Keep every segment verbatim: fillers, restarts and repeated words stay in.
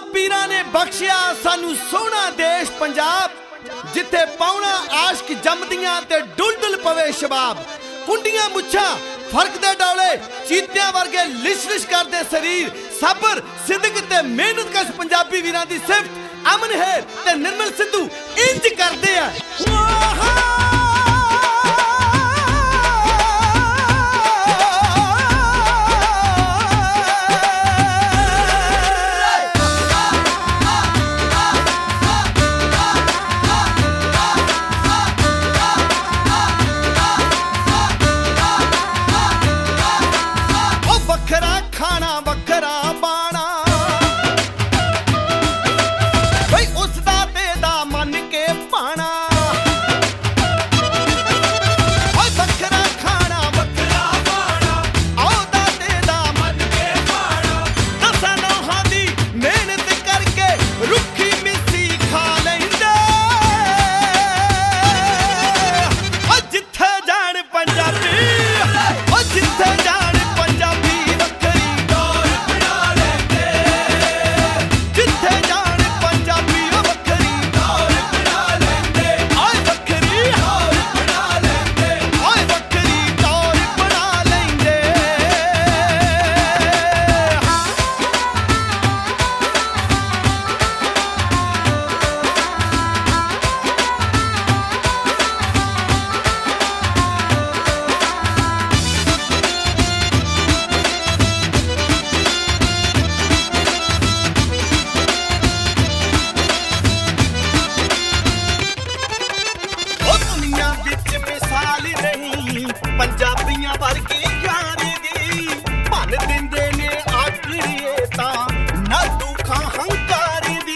पीरां ने बख्शिया सानू सोहना देश पंजाब, जिथे पाउणा आशक जमदियां ते डुल-डुल पवे शबाब। कुंडियां मुच्छां फरकदे डौले, चीतियां वर्गे लिश-लिश करदे शरीर, सबर सिदक ते मेहनत कश पंजाबी वीरां दी सिफत अमन हेर ते निर्मल सिद्धू इंज करदे आ। पंजाबियां वर्गी यारी दी भन दिंदे ने आखड़िए तां ना दुखा हंकारी दी।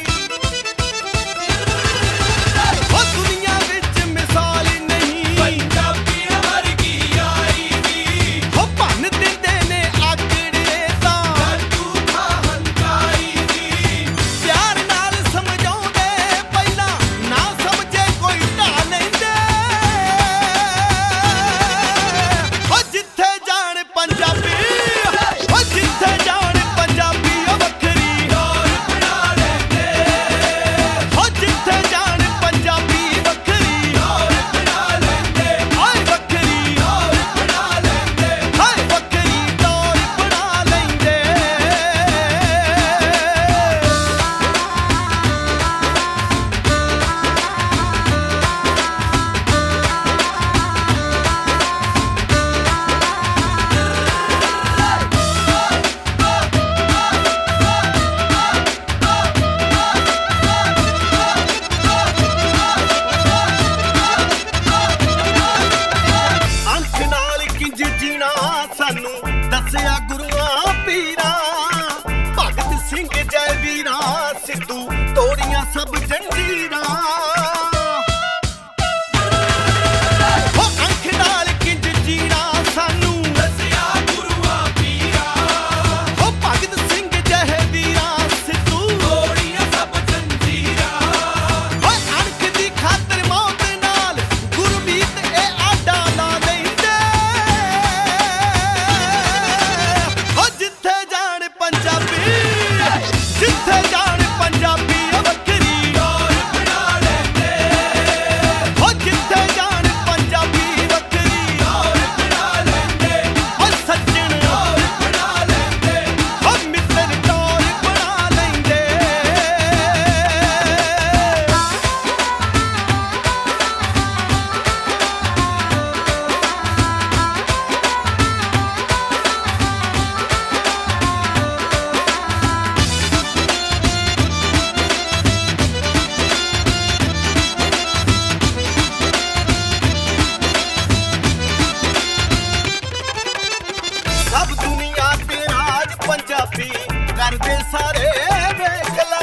ओ दुनिया विच मिसाल नहीं पंजाबियां वर्गी यारी दी, ओ भन दिंदे ने आखड़िए तां ना दुखा हंकारी दी। प्यार नाल समझाउंदे पहला ना समझे कोई ढा लैंदे, सानू दसिया गुरुआं पीरां, भगत सिंह जय वीरां, सिद्धू तोड़ियां सब जंजीरां। सब दुनिया ते राज पंजाबी करदे सारे वेख ला।